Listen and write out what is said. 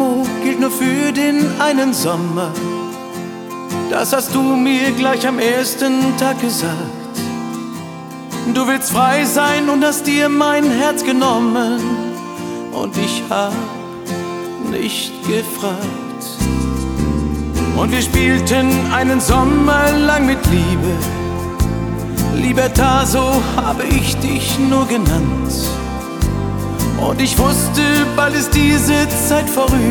amo gilt nur für den einen Sommer. Das hast du mir gleich am ersten Tag gesagt. Du willst frei sein und hast dir mein Herz genommen. Und ich hab nicht gefragt. Und wir spielten einen Sommer lang mit Liebe. Libertà, so habe ich dich nur genannt. Und ich wusste, bald ist diese Zeit vorüber.